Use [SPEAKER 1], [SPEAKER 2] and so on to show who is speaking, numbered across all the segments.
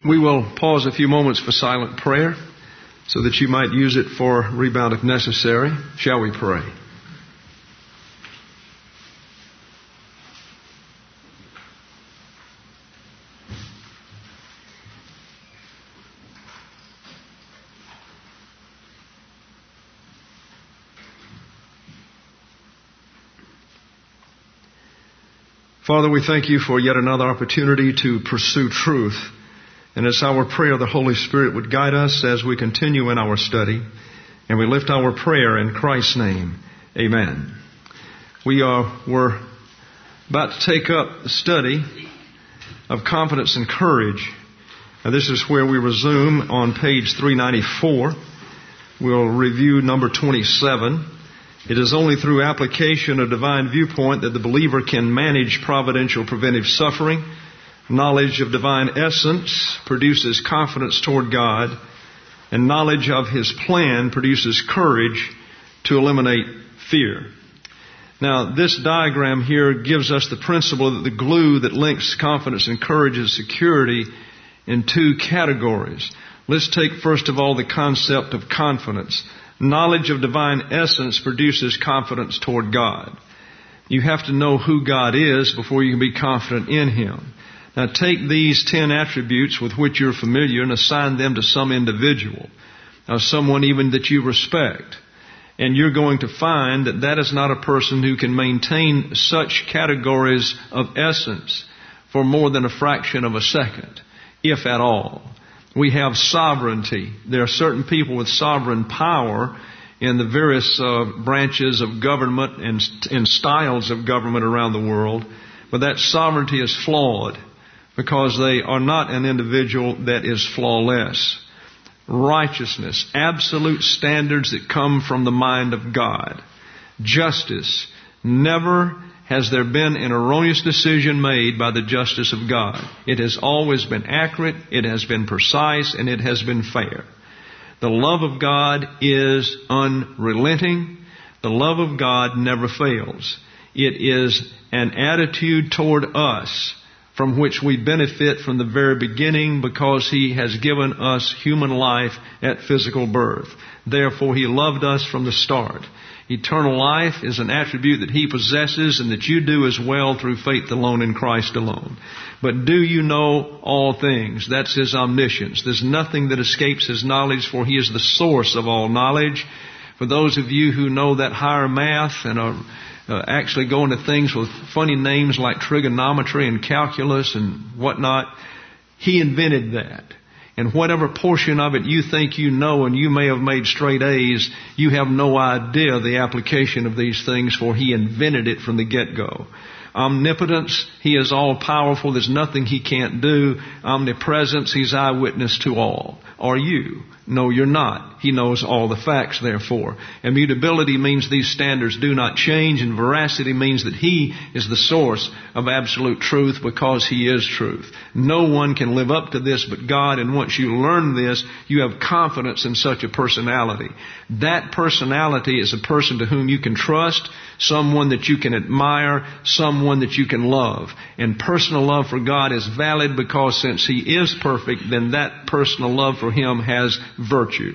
[SPEAKER 1] We will pause a few moments for silent prayer so that you might use it for rebound if necessary. Shall we pray? Father, we thank you for yet another opportunity to pursue truth. And it's our prayer the Holy Spirit would guide us as we continue in our study. And we lift our prayer in Christ's name. Amen. We're about to take up the study of confidence and courage. Now, this is where we resume on page 394. We'll review number 27. It is only through application of divine viewpoint that the believer can manage providential preventive suffering. Knowledge of divine essence produces confidence toward God, and knowledge of His plan produces courage to eliminate fear. Now, this diagram here gives us the principle that the glue that links confidence and courage is security in two categories. Let's take first of all the concept of confidence. Knowledge of divine essence produces confidence toward God. You have to know who God is before you can be confident in Him. Now take these 10 attributes with which you're familiar and assign them to some individual. Now someone even that you respect. And you're going to find that that is not a person who can maintain such categories of essence for more than a fraction of a second, if at all. We have sovereignty. There are certain people with sovereign power in the various branches of government and styles of government around the world. But that sovereignty is flawed because they are not an individual that is flawless. Righteousness, absolute standards that come from the mind of God. Justice, never has there been an erroneous decision made by the justice of God. It has always been accurate, it has been precise, and it has been fair. The love of God is unrelenting. The love of God never fails. It is an attitude toward us from which we benefit from the very beginning because He has given us human life at physical birth. Therefore, He loved us from the start. Eternal life is an attribute that He possesses and that you do as well through faith alone in Christ alone. But do you know all things? That's His omniscience. There's nothing that escapes His knowledge, for He is the source of all knowledge. For those of you who know that higher math and are actually going to things with funny names like trigonometry and calculus and whatnot, He invented that. And whatever portion of it you think you know and you may have made straight A's, you have no idea the application of these things, for He invented it from the get-go. Omnipotence, He is all-powerful. There's nothing He can't do. Omnipresence, He's eyewitness to all. Are you? No, you're not. He knows all the facts, therefore. Immutability means these standards do not change, and veracity means that He is the source of absolute truth because He is truth. No one can live up to this but God, and once you learn this, you have confidence in such a personality. That personality is a person to whom you can trust, someone that you can admire, someone that you can love. And personal love for God is valid because since He is perfect, then that personal love for Him has virtue.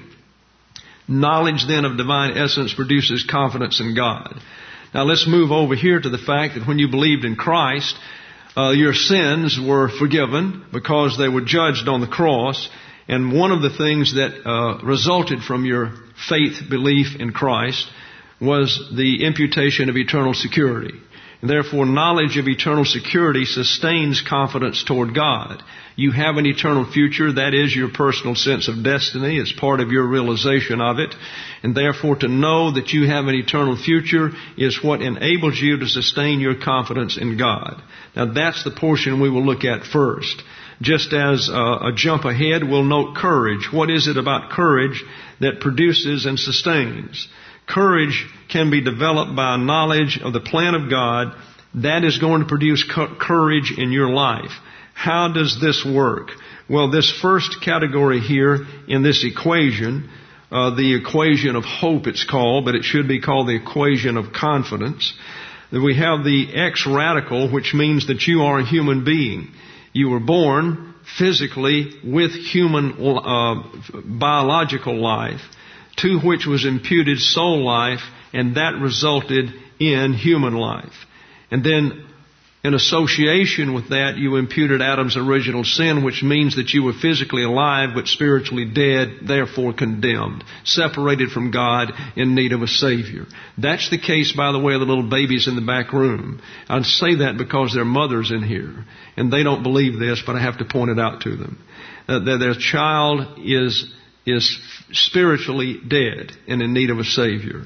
[SPEAKER 1] Knowledge then of divine essence produces confidence in God. Now let's move over here to the fact that when you believed in Christ, your sins were forgiven because they were judged on the cross. And one of the things that resulted from your faith belief in Christ was the imputation of eternal security. And therefore, knowledge of eternal security sustains confidence toward God. You have an eternal future. That is your personal sense of destiny. It's part of your realization of it. And therefore, to know that you have an eternal future is what enables you to sustain your confidence in God. Now, that's the portion we will look at first. Just as a jump ahead, we'll note courage. What is it about courage that produces and sustains? Courage can be developed by a knowledge of the plan of God. That is going to produce courage in your life. How does this work? Well, this first category here in this equation, the equation of hope it's called, but it should be called the equation of confidence. We have the X radical, which means that you are a human being. You were born physically with human biological life, to which was imputed soul life, and that resulted in human life. And then in association with that, you imputed Adam's original sin, which means that you were physically alive but spiritually dead, therefore condemned, separated from God, in need of a Savior. That's the case, by the way, of the little babies in the back room. I say that because their mother's in here, and they don't believe this, but I have to point it out to them. That their child is spiritually dead and in need of a Savior.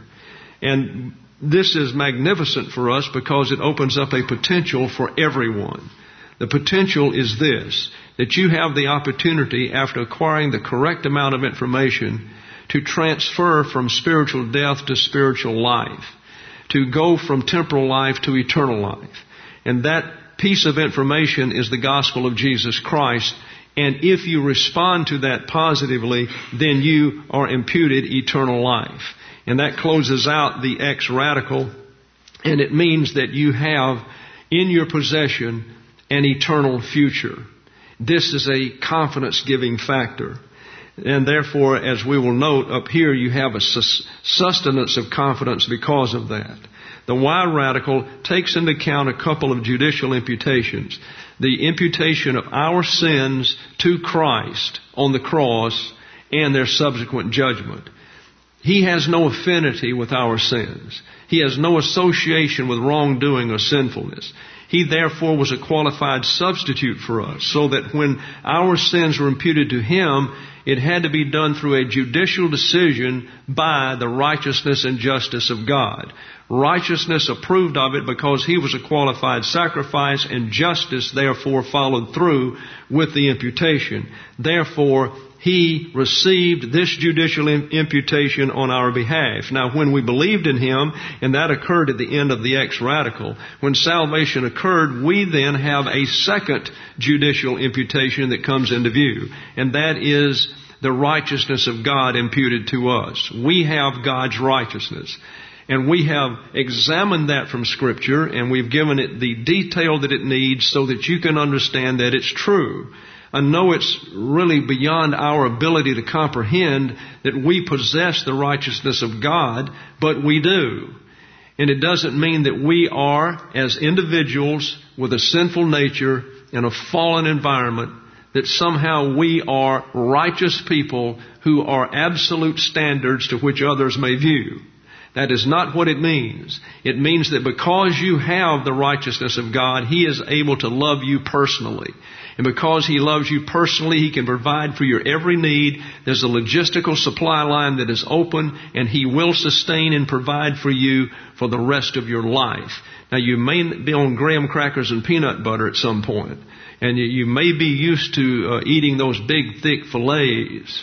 [SPEAKER 1] And this is magnificent for us because it opens up a potential for everyone. The potential is this, that you have the opportunity, after acquiring the correct amount of information, to transfer from spiritual death to spiritual life, to go from temporal life to eternal life. And that piece of information is the gospel of Jesus Christ. And if you respond to that positively, then you are imputed eternal life. And that closes out the ex-radical, and it means that you have in your possession an eternal future. This is a confidence-giving factor. And therefore, as we will note up here, you have a sustenance of confidence because of that. The Y-radical takes into account a couple of judicial imputations. The imputation of our sins to Christ on the cross and their subsequent judgment. He has no affinity with our sins. He has no association with wrongdoing or sinfulness. He therefore was a qualified substitute for us, so that when our sins were imputed to Him, it had to be done through a judicial decision by the righteousness and justice of God. Righteousness approved of it because He was a qualified sacrifice, and justice therefore followed through with the imputation. Therefore, He received this judicial imputation on our behalf. Now, when we believed in Him, and that occurred at the end of the ex-radical, when salvation occurred, we then have a second judicial imputation that comes into view, and that is the righteousness of God imputed to us. We have God's righteousness. And we have examined that from Scripture, and we've given it the detail that it needs so that you can understand that it's true. I know it's really beyond our ability to comprehend that we possess the righteousness of God, but we do. And it doesn't mean that we are, as individuals with a sinful nature in a fallen environment, that somehow we are righteous people who are absolute standards to which others may view. That is not what it means. It means that because you have the righteousness of God, He is able to love you personally. And because He loves you personally, He can provide for your every need. There's a logistical supply line that is open, and He will sustain and provide for you for the rest of your life. Now, you may be on graham crackers and peanut butter at some point, and you may be used to eating those big, thick fillets,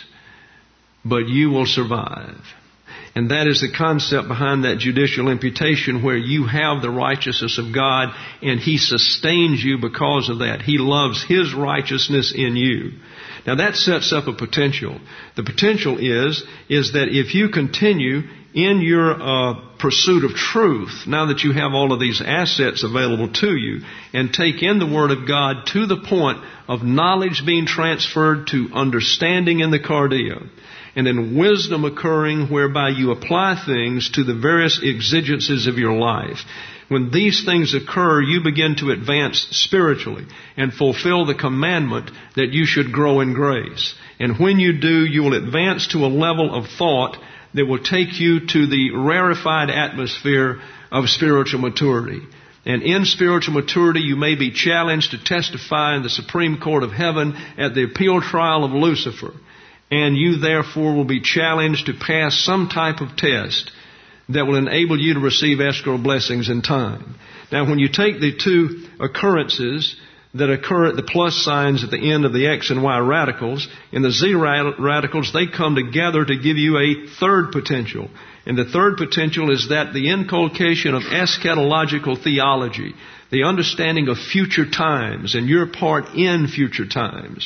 [SPEAKER 1] but you will survive. And that is the concept behind that judicial imputation, where you have the righteousness of God and He sustains you because of that. He loves His righteousness in you. Now that sets up a potential. The potential is that if you continue in your pursuit of truth, now that you have all of these assets available to you, and take in the Word of God to the point of knowledge being transferred to understanding in the cardia, and then wisdom occurring whereby you apply things to the various exigencies of your life. When these things occur, you begin to advance spiritually and fulfill the commandment that you should grow in grace. And when you do, you will advance to a level of thought that will take you to the rarefied atmosphere of spiritual maturity. And in spiritual maturity, you may be challenged to testify in the Supreme Court of Heaven at the appeal trial of Lucifer. And you therefore will be challenged to pass some type of test that will enable you to receive escrow blessings in time. Now, when you take the two occurrences that occur at the plus signs at the end of the X and Y radicals, and the Z radicals, they come together to give you a third potential. And the third potential is that the inculcation of eschatological theology, the understanding of future times and your part in future times.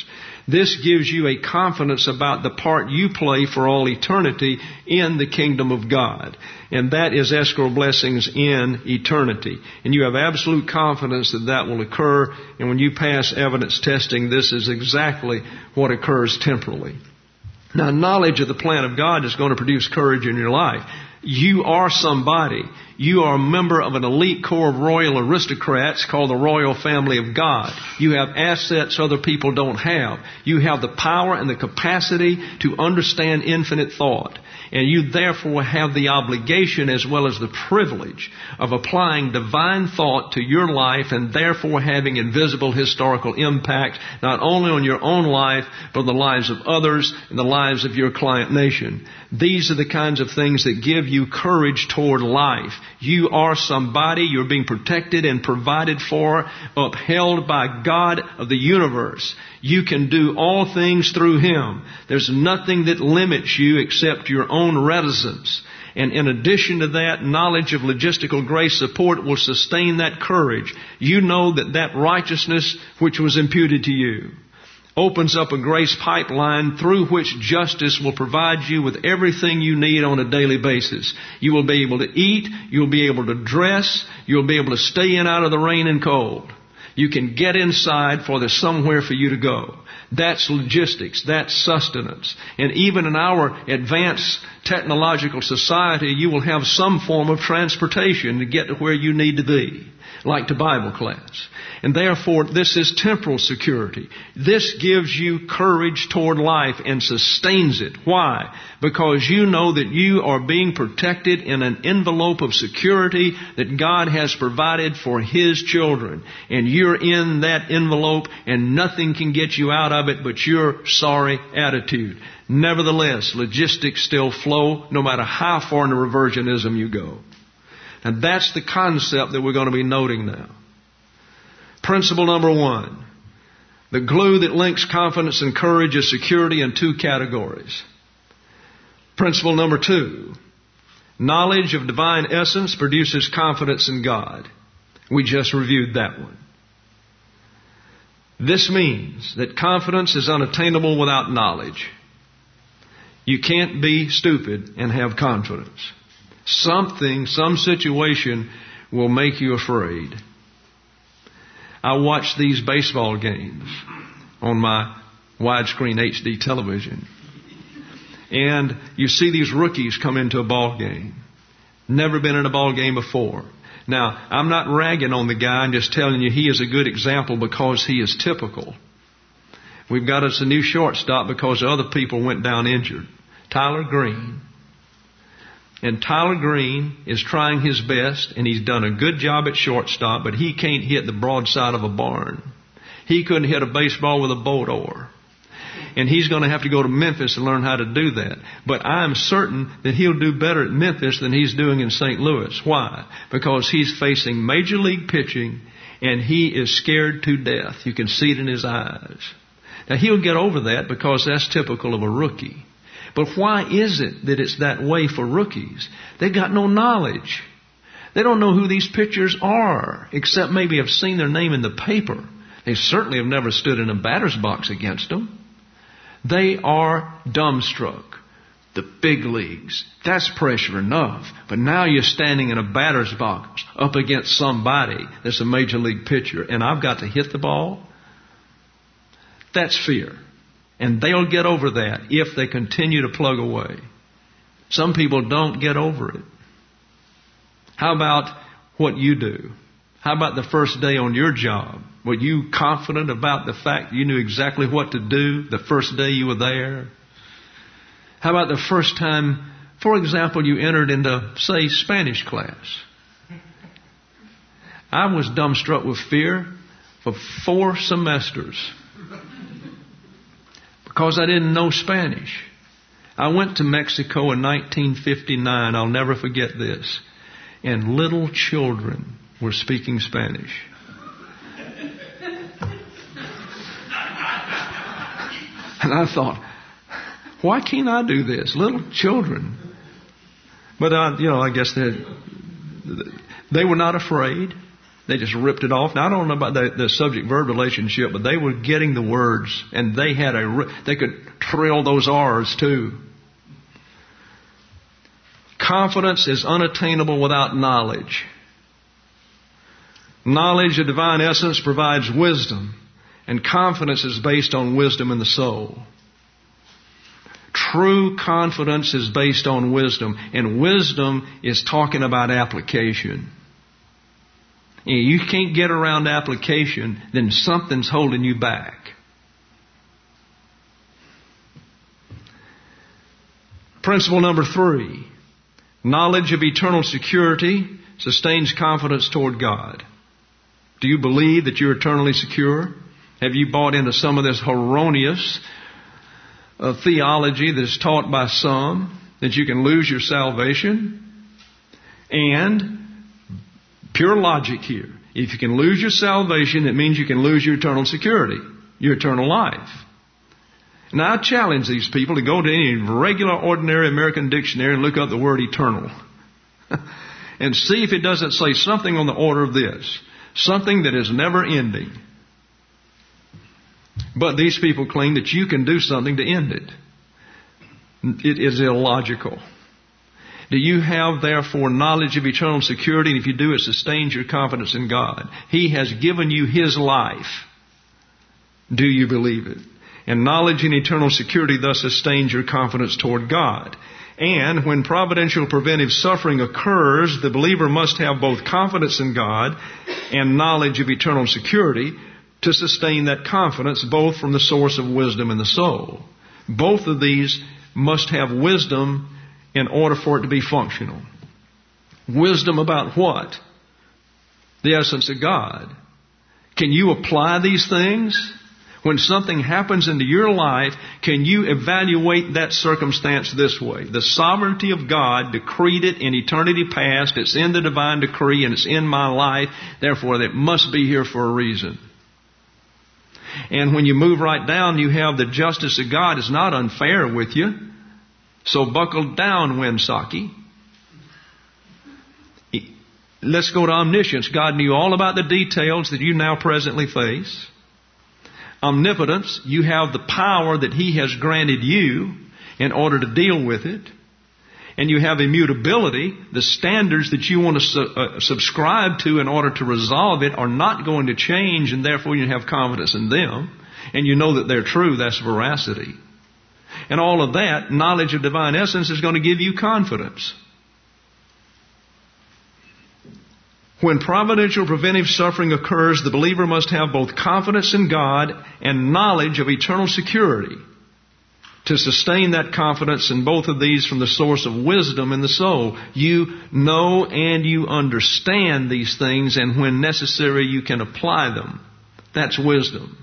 [SPEAKER 1] This gives you a confidence about the part you play for all eternity in the kingdom of God. And that is escrow blessings in eternity. And you have absolute confidence that that will occur. And when you pass evidence testing, this is exactly what occurs temporally. Now, knowledge of the plan of God is going to produce courage in your life. You are somebody. You are a member of an elite corps of royal aristocrats called the royal family of God. You have assets other people don't have. You have the power and the capacity to understand infinite thought. And you therefore have the obligation as well as the privilege of applying divine thought to your life and therefore having invisible historical impact not only on your own life but the lives of others and the lives of your client nation. These are the kinds of things that give you courage toward life. You are somebody. You're being protected and provided for, upheld by God of the universe. You can do all things through Him. There's nothing that limits you except your own reticence. And in addition to that, knowledge of logistical grace support will sustain that courage. You know that that righteousness which was imputed to you opens up a grace pipeline through which justice will provide you with everything you need on a daily basis. You will be able to eat. You'll be able to dress. You'll be able to stay in out of the rain and cold. You can get inside, for there's somewhere for you to go. That's logistics. That's sustenance. And even in our advanced technological society, you will have some form of transportation to get to where you need to be, like to Bible class. And therefore, this is temporal security. This gives you courage toward life and sustains it. Why? Because you know that you are being protected in an envelope of security that God has provided for His children. And you're in that envelope and nothing can get you out of it but your sorry attitude. Nevertheless, logistics still flow no matter how far into reversionism you go. And that's the concept that we're going to be noting now. Principle number 1. The glue that links confidence and courage is security in 2 categories. Principle number 2. Knowledge of divine essence produces confidence in God. We just reviewed that one. This means that confidence is unattainable without knowledge. You can't be stupid and have confidence. Something, some situation will make you afraid. I watch these baseball games on my widescreen HD television. And you see these rookies come into a ball game. Never been in a ball game before. Now, I'm not ragging on the guy. I'm just telling you he is a good example because he is typical. We've got us a new shortstop because other people went down injured. Tyler Green. And Tyler Green is trying his best, and he's done a good job at shortstop, but he can't hit the broadside of a barn. He couldn't hit a baseball with a boat oar. And he's going to have to go to Memphis and learn how to do that. But I'm certain that he'll do better at Memphis than he's doing in St. Louis. Why? Because he's facing major league pitching, and he is scared to death. You can see it in his eyes. Now, he'll get over that because that's typical of a rookie. But why is it that it's that way for rookies? They've got no knowledge. They don't know who these pitchers are, except maybe have seen their name in the paper. They certainly have never stood in a batter's box against them. They are dumbstruck. The big leagues, that's pressure enough. But now you're standing in a batter's box up against somebody that's a major league pitcher, and I've got to hit the ball? That's fear. And they'll get over that if they continue to plug away. Some people don't get over it. How about what you do? How about the first day on your job? Were you confident about the fact you knew exactly what to do the first day you were there? How about the first time, for example, you entered into, say, Spanish class? I was dumbstruck with fear for 4 semesters. Because I didn't know Spanish. I went to Mexico in 1959. I'll never forget this. And little children were speaking Spanish. And I thought, why can't I do this? Little children. But I guess they were not afraid. They just ripped it off. Now, I don't know about the subject-verb relationship, but they were getting the words, and they could trill those R's too. Confidence is unattainable without knowledge. Knowledge of divine essence provides wisdom, and confidence is based on wisdom in the soul. True confidence is based on wisdom, and wisdom is talking about application. You can't get around application, then something's holding you back. Principle number 3. Knowledge of eternal security sustains confidence toward God. Do you believe that you're eternally secure? Have you bought into some of this erroneous theology that is taught by some, that you can lose your salvation? And pure logic here. If you can lose your salvation, it means you can lose your eternal security, your eternal life. Now, I challenge these people to go to any regular, ordinary American dictionary and look up the word eternal. And see if it doesn't say something on the order of this. Something that is never ending. But these people claim that you can do something to end it. It is illogical. Do you have, therefore, knowledge of eternal security? And if you do, it sustains your confidence in God. He has given you His life. Do you believe it? And knowledge in eternal security thus sustains your confidence toward God. And when providential preventive suffering occurs, the believer must have both confidence in God and knowledge of eternal security to sustain that confidence, both from the source of wisdom in the soul. Both of these must have wisdom in order for it to be functional. Wisdom about what? The essence of God. Can you apply these things? When something happens into your life, can you evaluate that circumstance this way? The sovereignty of God decreed it in eternity past. It's in the divine decree and it's in my life. Therefore, it must be here for a reason. And when you move right down, you have the justice of God is not unfair with you. So buckle down, Winsaki. Let's go to omniscience. God knew all about the details that you now presently face. Omnipotence, you have the power that He has granted you in order to deal with it. And you have immutability. The standards that you want to subscribe to in order to resolve it are not going to change, and therefore you have confidence in them. And you know that they're true. That's veracity. And all of that, knowledge of divine essence, is going to give you confidence. When providential preventive suffering occurs, the believer must have both confidence in God and knowledge of eternal security to sustain that confidence, in both of these from the source of wisdom in the soul. You know and you understand these things, and when necessary you can apply them. That's wisdom.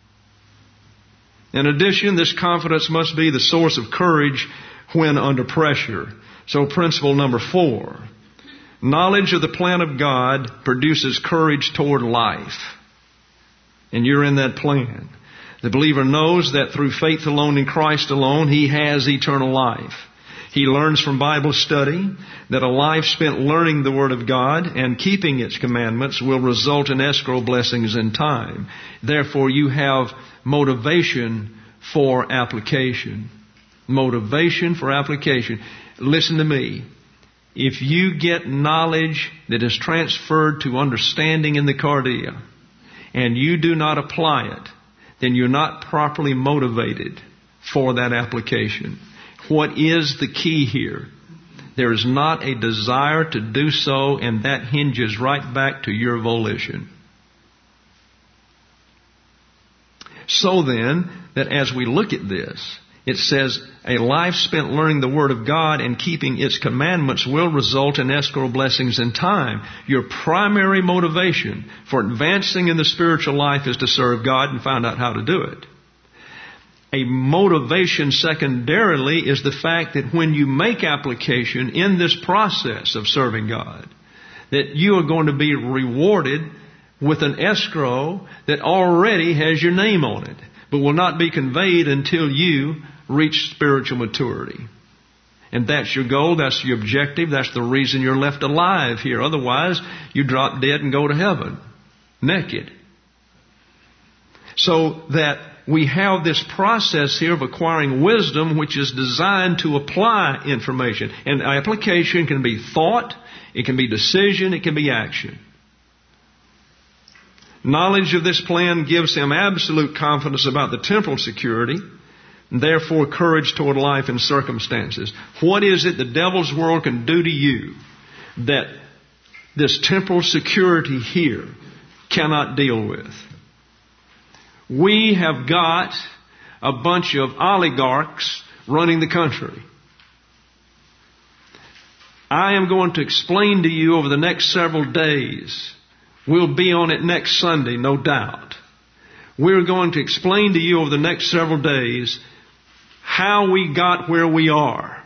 [SPEAKER 1] In addition, this confidence must be the source of courage when under pressure. So principle number 4. Knowledge of the plan of God produces courage toward life. And you're in that plan. The believer knows that through faith alone in Christ alone, he has eternal life. He learns from Bible study that a life spent learning the Word of God and keeping its commandments will result in escrow blessings in time. Therefore, you have motivation for application. Motivation for application. Listen to me. If you get knowledge that is transferred to understanding in the cardia, and you do not apply it, then you're not properly motivated for that application. What is the key here? There is not a desire to do so, and that hinges right back to your volition. So then, that as we look at this, it says, a life spent learning the Word of God and keeping its commandments will result in escrow blessings in time. Your primary motivation for advancing in the spiritual life is to serve God and find out how to do it. A motivation secondarily is the fact that when you make application in this process of serving God, that you are going to be rewarded with an escrow that already has your name on it, but will not be conveyed until you reach spiritual maturity. And that's your goal, that's your objective, that's the reason you're left alive here. Otherwise, you drop dead and go to heaven, naked. So that we have this process here of acquiring wisdom which is designed to apply information. And application can be thought, it can be decision, it can be action. Knowledge of this plan gives him absolute confidence about the temporal security, and therefore courage toward life and circumstances. What is it the devil's world can do to you that this temporal security here cannot deal with? We have got a bunch of oligarchs running the country. I am going to explain to you over the next several days. We'll be on it next Sunday, no doubt. We're going to explain to you over the next several days how we got where we are.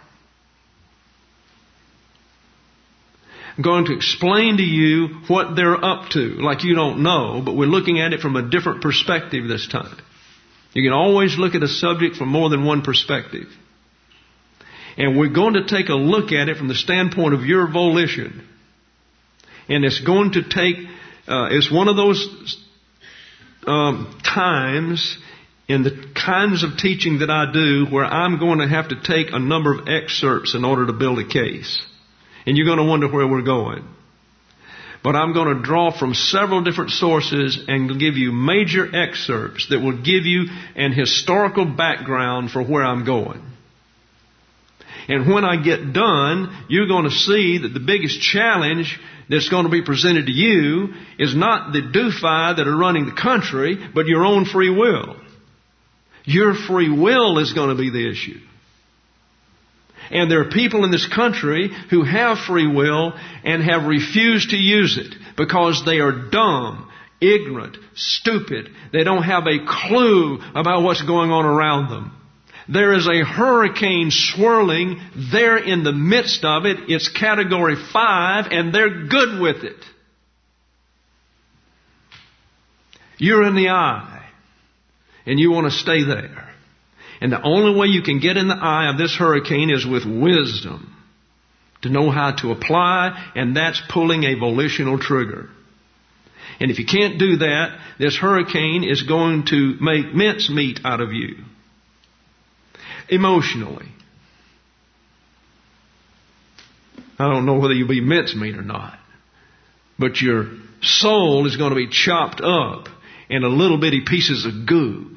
[SPEAKER 1] I'm going to explain to you what they're up to, like you don't know, but we're looking at it from a different perspective this time. You can always look at a subject from more than one perspective. And we're going to take a look at it from the standpoint of your volition. And it's going to take, it's one of those times in the kinds of teaching that I do where I'm going to have to take a number of excerpts in order to build a case. And you're going to wonder where we're going. But I'm going to draw from several different sources and give you major excerpts that will give you an historical background for where I'm going. And when I get done, you're going to see that the biggest challenge that's going to be presented to you is not the doofi that are running the country, but your own free will. Your free will is going to be the issue. And there are people in this country who have free will and have refused to use it because they are dumb, ignorant, stupid. They don't have a clue about what's going on around them. There is a hurricane swirling. They're in the midst of it. It's category 5 and they're good with it. You're in the eye and you want to stay there. And the only way you can get in the eye of this hurricane is with wisdom. To know how to apply, and that's pulling a volitional trigger. And if you can't do that, this hurricane is going to make mincemeat out of you. Emotionally. I don't know whether you'll be mincemeat or not. But your soul is going to be chopped up into little bitty pieces of goo.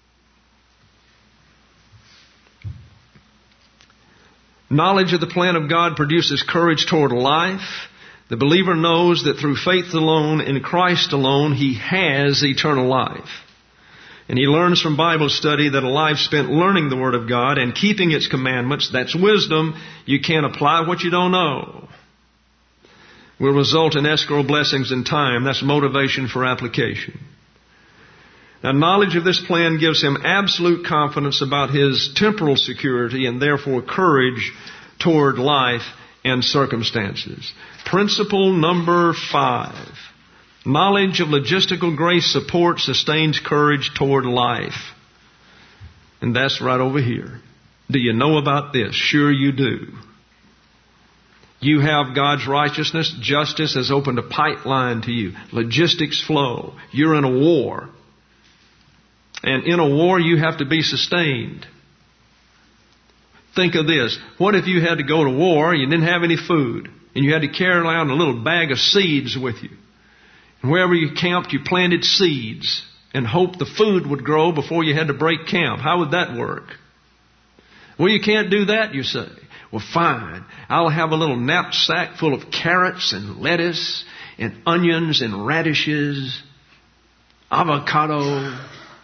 [SPEAKER 1] Knowledge of the plan of God produces courage toward life. The believer knows that through faith alone, in Christ alone, he has eternal life. And he learns from Bible study that a life spent learning the Word of God and keeping its commandments, that's wisdom. You can't apply what you don't know. Will result in escrow blessings in time. That's motivation for application. Now, knowledge of this plan gives him absolute confidence about his temporal security and therefore courage toward life and circumstances. Principle number 5. Knowledge of logistical grace support sustains courage toward life. And that's right over here. Do you know about this? Sure you do. You have God's righteousness. Justice has opened a pipeline to you. Logistics flow. You're in a war. And in a war, you have to be sustained. Think of this. What if you had to go to war, you didn't have any food, and you had to carry around a little bag of seeds with you? And wherever you camped, you planted seeds and hoped the food would grow before you had to break camp. How would that work? Well, you can't do that, you say. Well, fine. I'll have a little knapsack full of carrots and lettuce and onions and radishes, avocado,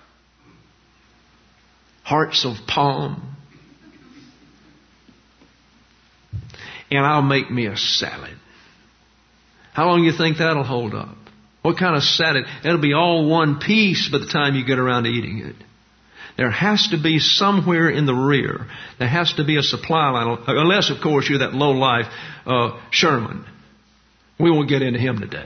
[SPEAKER 1] hearts of palm. And I'll make me a salad. How long do you think that'll hold up? What kind of salad? It'll be all one piece by the time you get around to eating it. There has to be somewhere in the rear. There has to be a supply line. Unless, of course, you're that low-life Sherman. We won't get into him today.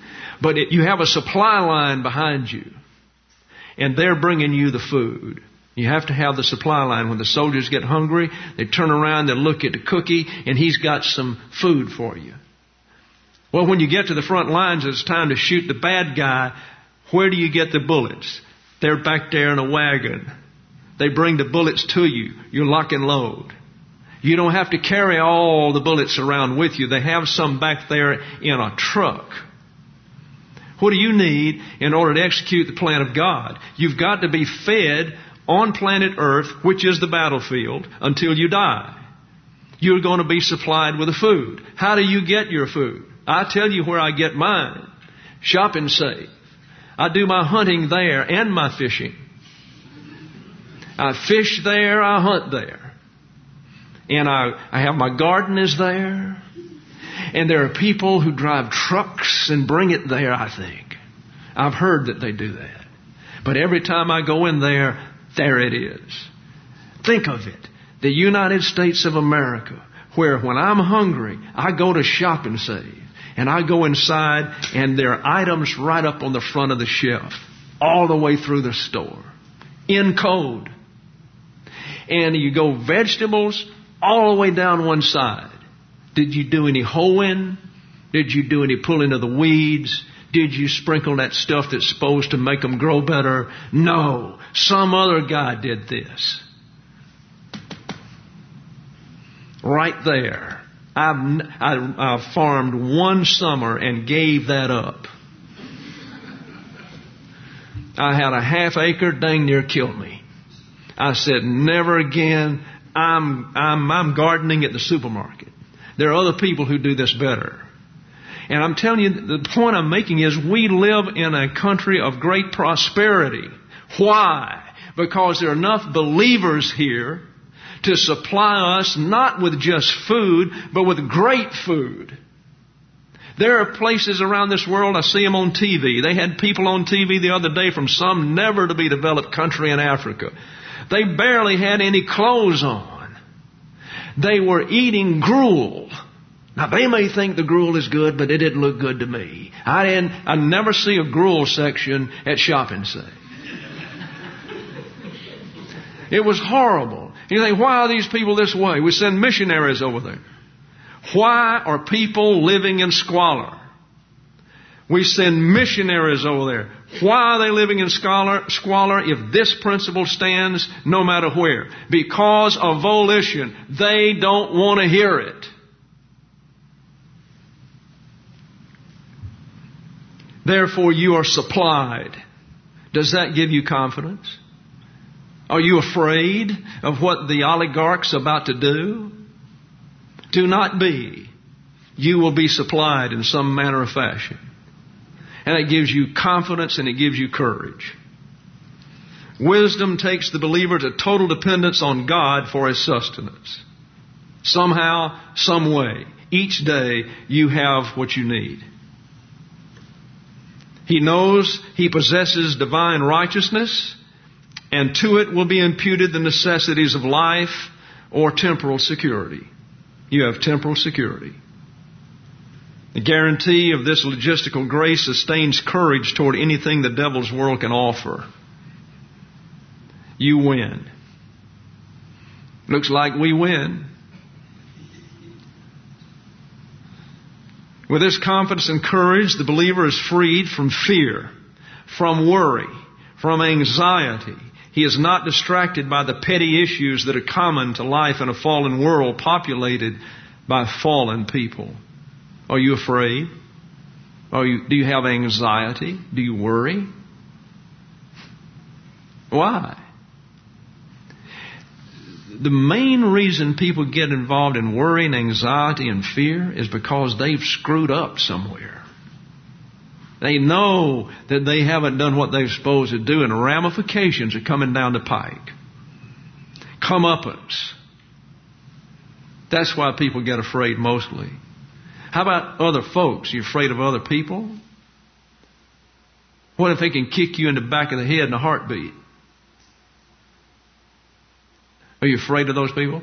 [SPEAKER 1] But you have a supply line behind you. And they're bringing you the food. You have to have the supply line. When the soldiers get hungry, they turn around, they look at the cookie, and he's got some food for you. Well, when you get to the front lines, it's time to shoot the bad guy. Where do you get the bullets? They're back there in a wagon. They bring the bullets to you. You lock and load. You don't have to carry all the bullets around with you. They have some back there in a truck. What do you need in order to execute the plan of God? You've got to be fed on planet Earth, which is the battlefield, until you die. You're going to be supplied with the food. How do you get your food? I tell you where I get mine. Shop and Save. I do my hunting there and my fishing. I fish there, I hunt there. And I have my garden is there. And there are people who drive trucks and bring it there, I think. I've heard that they do that. But every time I go in there, there it is. Think of it. The United States of America, where when I'm hungry, I go to Shop and Save. And I go inside, and there are items right up on the front of the shelf, all the way through the store, in code. And you go vegetables all the way down one side. Did you do any hoeing? Did you do any pulling of the weeds? Did you sprinkle that stuff that's supposed to make them grow better? No. Some other guy did this. Right there. I farmed one summer and gave that up. I had a half acre, dang near killed me. I said, never again. I'm gardening at the supermarket. There are other people who do this better. And I'm telling you, the point I'm making is we live in a country of great prosperity. Why? Because there are enough believers here to supply us not with just food, but with great food. There are places around this world, I see them on TV. They had people on TV the other day from some never-to-be-developed country in Africa. They barely had any clothes on. They were eating gruel. Now, they may think the gruel is good, but it didn't look good to me. I never see a gruel section at Shop and Save. It was horrible. You think, why are these people this way? We send missionaries over there. Why are people living in squalor? We send missionaries over there. Why are they living in squalor if this principle stands no matter where? Because of volition. They don't want to hear it. Therefore, you are supplied. Does that give you confidence? Are you afraid of what the oligarch's about to do? Do not be. You will be supplied in some manner or fashion. And it gives you confidence and it gives you courage. Wisdom takes the believer to total dependence on God for his sustenance. Somehow, some way, each day you have what you need. He knows he possesses divine righteousness, and to it will be imputed the necessities of life or temporal security. You have temporal security. The guarantee of this logistical grace sustains courage toward anything the devil's world can offer. You win. Looks like we win. With this confidence and courage, the believer is freed from fear, from worry, from anxiety. He is not distracted by the petty issues that are common to life in a fallen world populated by fallen people. Are you afraid? Do you have anxiety? Do you worry? Why? The main reason people get involved in worry and anxiety and fear is because they've screwed up somewhere. They know that they haven't done what they're supposed to do, and ramifications are coming down the pike. Comeuppance. That's why people get afraid mostly. How about other folks? You afraid of other people? What if they can kick you in the back of the head in a heartbeat? Are you afraid of those people?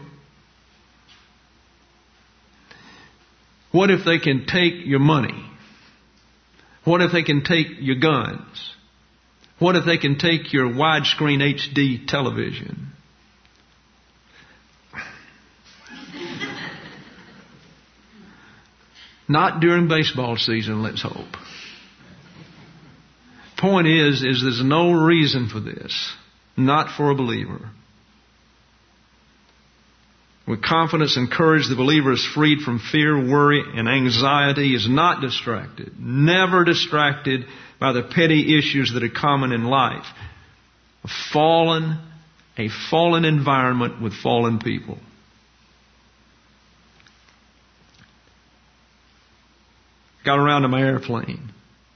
[SPEAKER 1] What if they can take your money? What if they can take your guns? What if they can take your widescreen HD television? Not during baseball season, let's hope. Point is there's no reason for this. Not for a believer. With confidence and courage, the believer is freed from fear, worry, and anxiety. He is not distracted. Never distracted by the petty issues that are common in life. A fallen environment with fallen people. Got around to my airplane.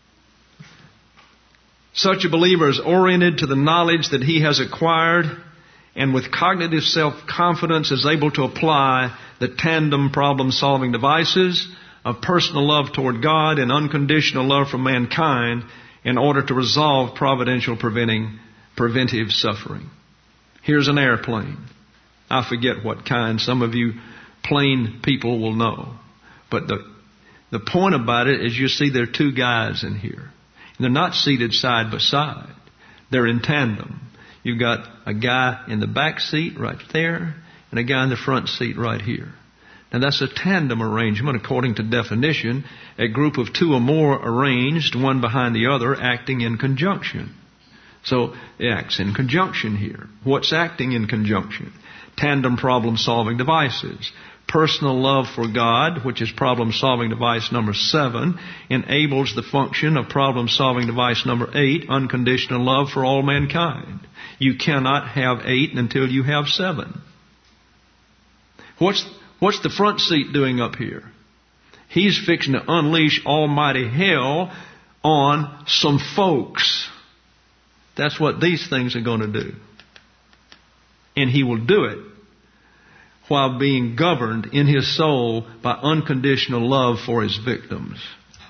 [SPEAKER 1] Such a believer is oriented to the knowledge that he has acquired, and with cognitive self-confidence is able to apply the tandem problem-solving devices of personal love toward God and unconditional love for mankind in order to resolve providential preventive suffering. Here's an airplane. I forget what kind. Some of you plane people will know. But the point about it is you see there are two guys in here. They're not seated side by side. They're in tandem. You've got a guy in the back seat right there and a guy in the front seat right here. Now that's a tandem arrangement according to definition. A group of two or more arranged, one behind the other, acting in conjunction. So it acts in conjunction here. What's acting in conjunction? Tandem problem-solving devices. Personal love for God, which is problem-solving device number 7, enables the function of problem-solving device number 8, unconditional love for all mankind. You cannot have 8 until you have 7. What's the front seat doing up here? He's fixing to unleash almighty hell on some folks. That's what these things are going to do. And he will do it while being governed in his soul by unconditional love for his victims.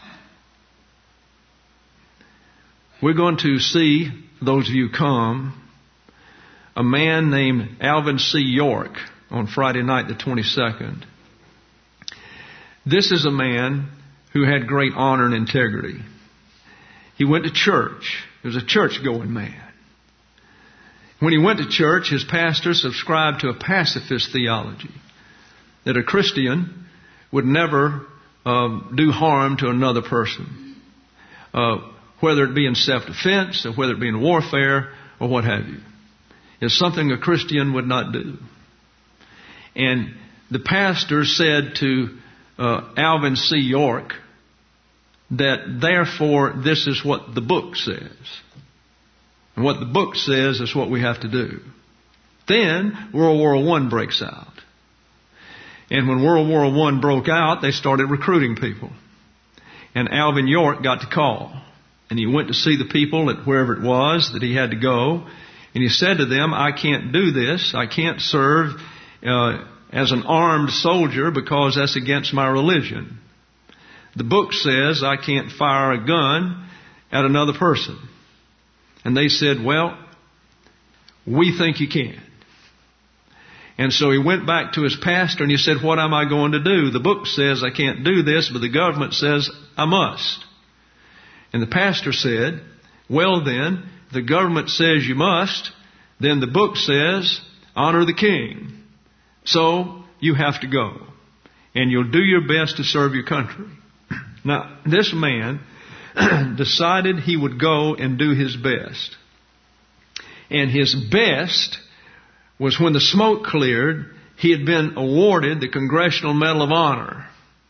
[SPEAKER 1] We're going to see, those of you come, a man named Alvin C. York on Friday night the 22nd. This is a man who had great honor and integrity. He went to church. He was a church-going man. When he went to church, his pastor subscribed to a pacifist theology, that a Christian would never do harm to another person, whether it be in self-defense or whether it be in warfare or what have you. It's something a Christian would not do. And the pastor said to Alvin C. York that therefore this is what the book says. And what the book says is what we have to do. Then World War I breaks out. And when World War I broke out, they started recruiting people. And Alvin York got the call. And he went to see the people at wherever it was that he had to go. And he said to them, I can't do this. I can't serve as an armed soldier because that's against my religion. The book says I can't fire a gun at another person. And they said, well, we think you can. And so he went back to his pastor and he said, what am I going to do? The book says I can't do this, but the government says I must. And the pastor said, well then, if the government says you must, then the book says honor the king. So you have to go. And you'll do your best to serve your country. Now, this man decided he would go and do his best. And his best was when the smoke cleared, he had been awarded the Congressional Medal of Honor.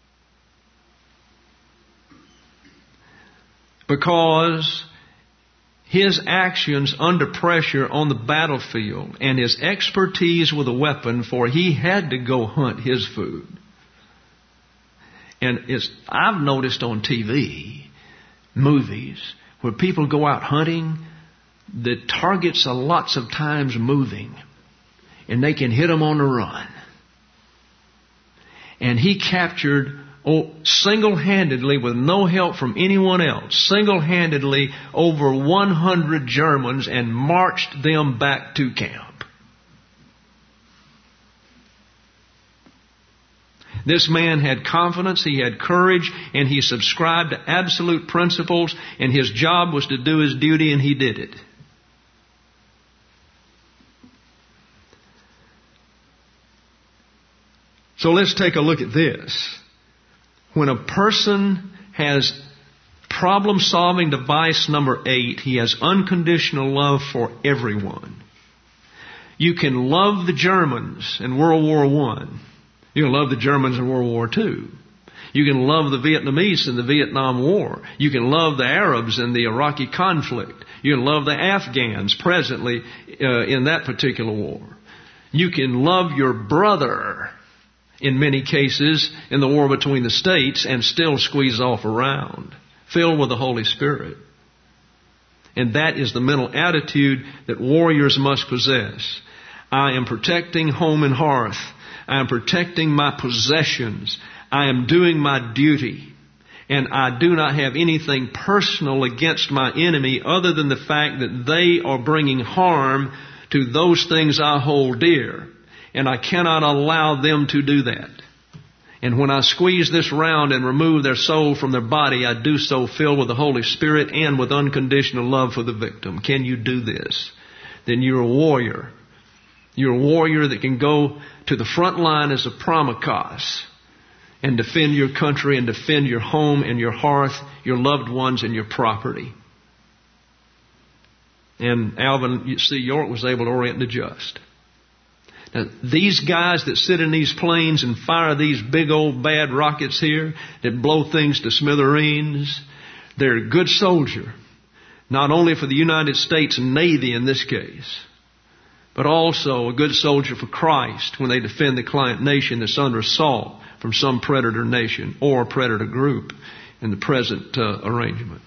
[SPEAKER 1] Because his actions under pressure on the battlefield and his expertise with a weapon, for he had to go hunt his food. And I've noticed on TV, movies, where people go out hunting, the targets are lots of times moving. And they can hit them on the run. And he captured, single-handedly, with no help from anyone else, single-handedly over 100 Germans and marched them back to camp. This man had confidence, he had courage, and he subscribed to absolute principles, and his job was to do his duty, and he did it. So let's take a look at this. When a person has problem-solving device number 8, he has unconditional love for everyone. You can love the Germans in World War I. You can love the Germans in World War II. You can love the Vietnamese in the Vietnam War. You can love the Arabs in the Iraqi conflict. You can love the Afghans presently in that particular war. You can love your brother in many cases in the war between the states and still squeeze off around, filled with the Holy Spirit. And that is the mental attitude that warriors must possess. I am protecting home and hearth. I am protecting my possessions. I am doing my duty. And I do not have anything personal against my enemy other than the fact that they are bringing harm to those things I hold dear. And I cannot allow them to do that. And when I squeeze this round and remove their soul from their body, I do so filled with the Holy Spirit and with unconditional love for the victim. Can you do this? Then you're a warrior. You're a warrior that can go to the front line as a Pramikos and defend your country and defend your home and your hearth, your loved ones and your property. And Alvin C. York was able to orient the just. Now, these guys that sit in these planes and fire these big old bad rockets here that blow things to smithereens, they're a good soldier. Not only for the United States Navy in this case, but also a good soldier for Christ when they defend the client nation that's under assault from some predator nation or predator group in the present arrangement.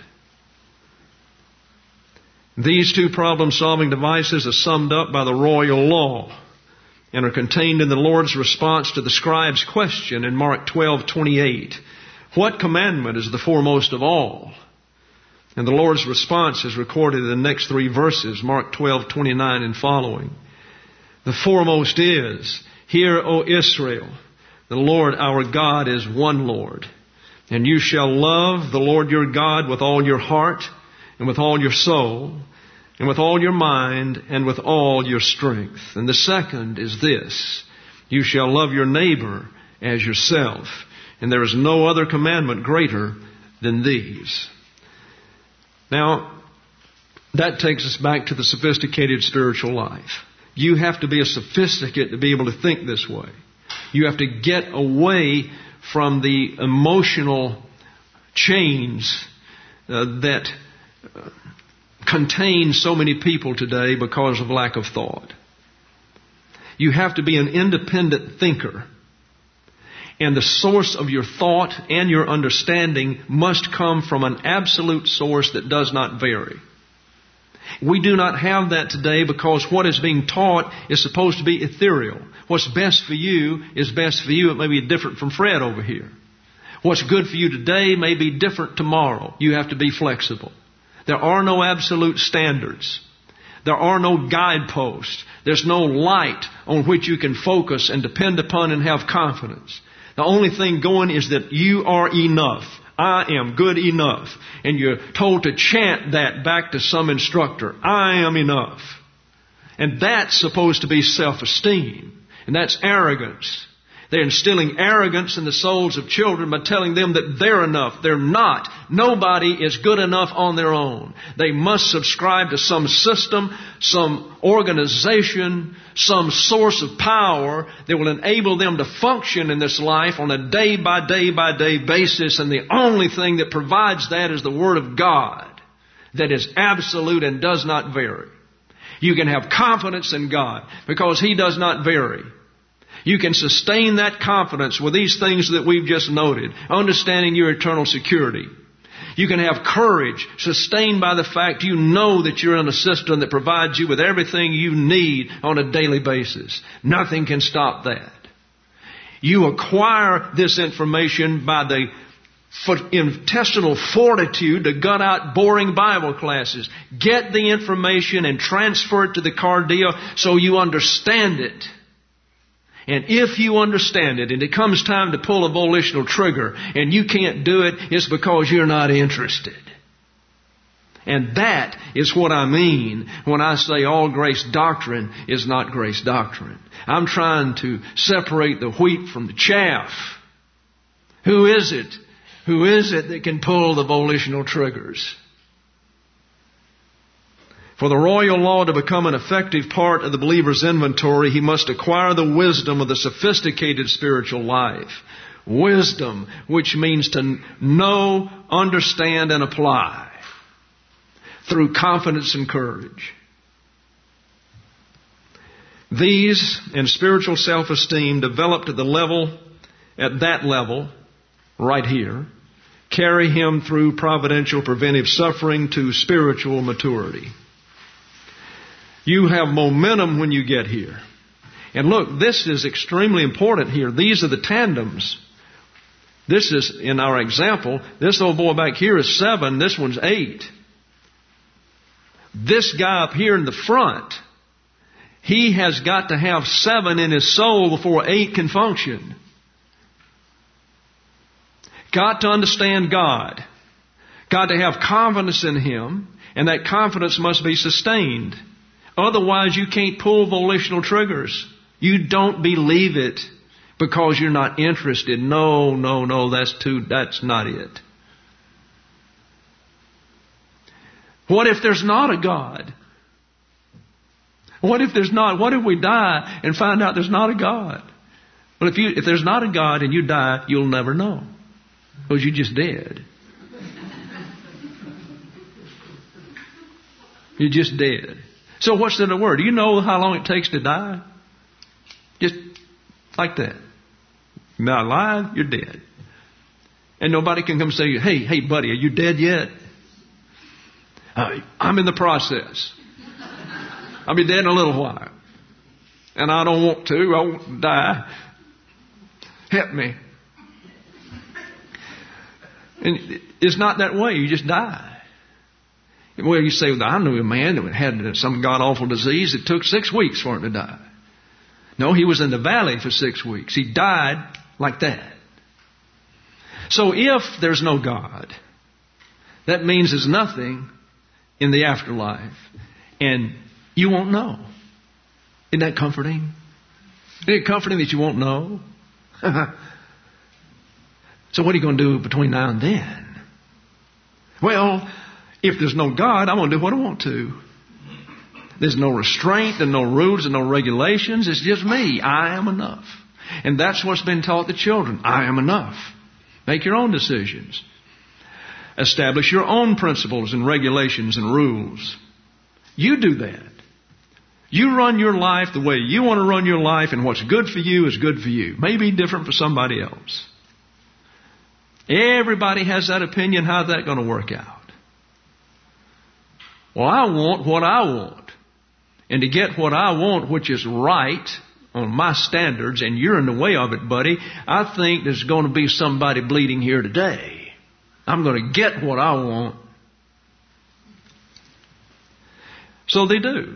[SPEAKER 1] These two problem-solving devices are summed up by the royal law and are contained in the Lord's response to the scribe's question in Mark 12:28. What commandment is the foremost of all? And the Lord's response is recorded in the next 3 verses, Mark 12:29 and following. The foremost is, Hear, O Israel, the Lord our God is one Lord. And you shall love the Lord your God with all your heart and with all your soul and with all your mind and with all your strength. And the second is this, you shall love your neighbor as yourself. And there is no other commandment greater than these. Now, that takes us back to the sophisticated spiritual life. You have to be a sophisticate to be able to think this way. You have to get away from the emotional chains that contain so many people today because of lack of thought. You have to be an independent thinker. And the source of your thought and your understanding must come from an absolute source that does not vary. We do not have that today because what is being taught is supposed to be ethereal. What's best for you is best for you. It may be different from Fred over here. What's good for you today may be different tomorrow. You have to be flexible. There are no absolute standards. There are no guideposts. There's no light on which you can focus and depend upon and have confidence. The only thing going is that you are enough. I am good enough. And you're told to chant that back to some instructor. I am enough. And that's supposed to be self-esteem. And that's arrogance. They're instilling arrogance in the souls of children by telling them that they're enough. They're not. Nobody is good enough on their own. They must subscribe to some system, some organization, some source of power that will enable them to function in this life on a day-by-day basis. And the only thing that provides that is the Word of God that is absolute and does not vary. You can have confidence in God because He does not vary. You can sustain that confidence with these things that we've just noted, understanding your eternal security. You can have courage sustained by the fact you know that you're in a system that provides you with everything you need on a daily basis. Nothing can stop that. You acquire this information by the intestinal fortitude to gut out boring Bible classes. Get the information and transfer it to the cardia so you understand it.
[SPEAKER 2] And if you understand it and it comes time to pull a volitional trigger and you can't do it, it's because you're not interested. And that is what I mean when I say all grace doctrine is not grace doctrine. I'm trying to separate the wheat from the chaff. Who is it? Who is it that can pull the volitional triggers? For the royal law to become an effective part of the believer's inventory, he must acquire the wisdom of the sophisticated spiritual life. Wisdom, which means to know, understand, and apply through confidence and courage. These and spiritual self-esteem developed at that level, right here, carry him through providential preventive suffering to spiritual maturity. You have momentum when you get here. And look, this is extremely important here. These are the tandems. This is, in our example, this old boy back here is 7, this one's 8. This guy up here in the front, he has got to have 7 in his soul before 8 can function. Got to understand God. Got to have confidence in Him, and that confidence must be sustained. Otherwise, you can't pull volitional triggers. You don't believe it because you're not interested. No, that's not it. What if there's not a God? What if there's not? What if we die and find out there's not a God? Well, if there's not a God and you die, you'll never know. Because you just dead. You're just dead. So what's the word? Do you know how long it takes to die? Just like that. You're not alive, you're dead. And nobody can come say, hey buddy, are you dead yet? I'm in the process. I'll be dead in a little while. And I don't want to. I won't die. Help me. And it's not that way. You just die. Well, you say, well, I knew a man that had some god-awful disease. It took 6 weeks for him to die. No, he was in the valley for 6 weeks. He died like that. So if there's no God, that means there's nothing in the afterlife. And you won't know. Isn't that comforting? Isn't it comforting that you won't know? So what are you going to do between now and then? Well, if there's no God, I'm going to do what I want to. There's no restraint, and no rules, and no regulations. It's just me. I am enough. And that's what's been taught the children. I am enough. Make your own decisions. Establish your own principles and regulations and rules. You do that. You run your life the way you want to run your life, and what's good for you is good for you. Maybe different for somebody else. Everybody has that opinion. How's that going to work out? Well, I want what I want. And to get what I want, which is right on my standards, and you're in the way of it, buddy, I think there's going to be somebody bleeding here today. I'm going to get what I want. So they do.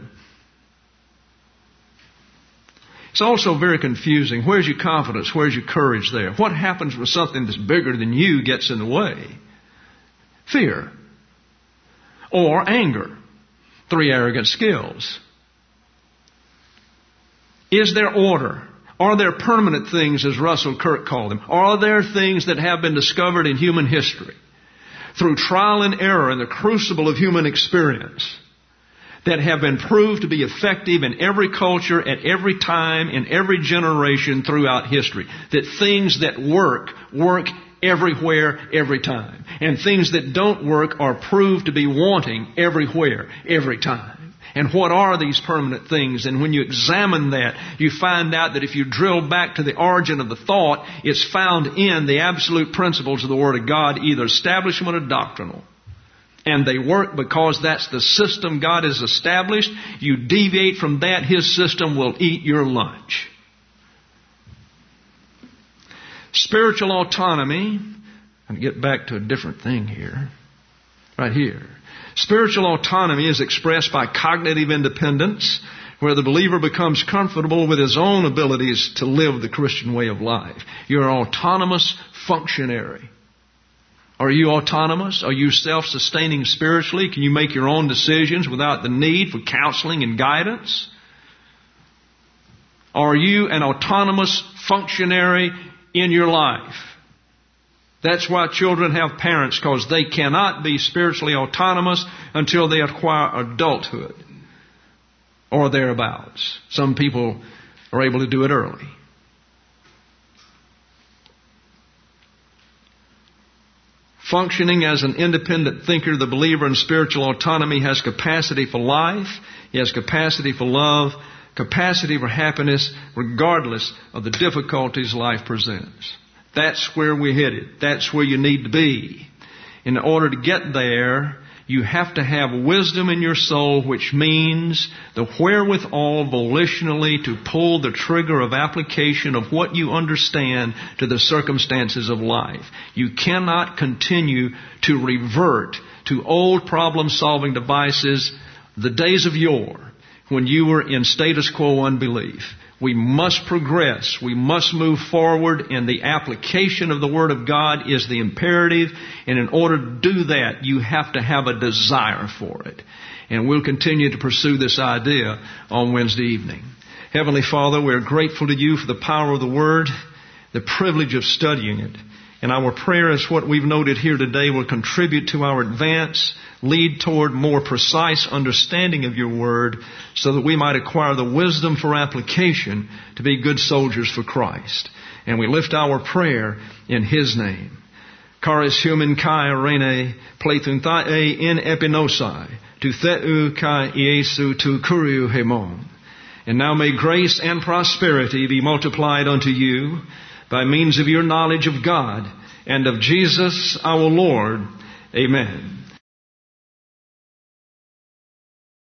[SPEAKER 2] It's also very confusing. Where's your confidence? Where's your courage there? What happens when something that's bigger than you gets in the way? Fear. Or anger. 3 arrogant skills. Is there order? Are there permanent things, as Russell Kirk called them? Are there things that have been discovered in human history through trial and error in the crucible of human experience that have been proved to be effective in every culture, at every time, in every generation throughout history? That things that work everywhere, every time. And things that don't work are proved to be wanting everywhere, every time. And what are these permanent things? And when you examine that, you find out that if you drill back to the origin of the thought, it's found in the absolute principles of the Word of God, either establishment or doctrinal. And they work because that's the system God has established. You deviate from that, His system will eat your lunch. Spiritual autonomy. I'm going to get back to a different thing here. Right here. Spiritual autonomy is expressed by cognitive independence, where the believer becomes comfortable with his own abilities to live the Christian way of life. You're an autonomous functionary. Are you autonomous? Are you self-sustaining spiritually? Can you make your own decisions without the need for counseling and guidance? Are you an autonomous functionary in your life? That's why children have parents, because they cannot be spiritually autonomous until they acquire adulthood or thereabouts. Some people are able to do it early. Functioning as an independent thinker, the believer in spiritual autonomy has capacity for life. He has capacity for love, capacity for happiness, regardless of the difficulties life presents. That's where we're headed. That's where you need to be. In order to get there, you have to have wisdom in your soul, which means the wherewithal volitionally to pull the trigger of application of what you understand to the circumstances of life. You cannot continue to revert to old problem-solving devices, the days of yore, when you were in status quo unbelief. We must progress. We must move forward, and the application of the Word of God is the imperative. And in order to do that, you have to have a desire for it. And we'll continue to pursue this idea on Wednesday evening. Heavenly Father, we're grateful to you for the power of the Word, the privilege of studying it. And our prayer is what we've noted here today will contribute to our advance, lead toward more precise understanding of your Word, so that we might acquire the wisdom for application to be good soldiers for Christ. And we lift our prayer in His name. Charis human kai rene pleithun thae in epinosai tu theu kai Iesu tu kuriu hemon. And now may grace and prosperity be multiplied unto you by means of your knowledge of God and of Jesus our Lord. Amen.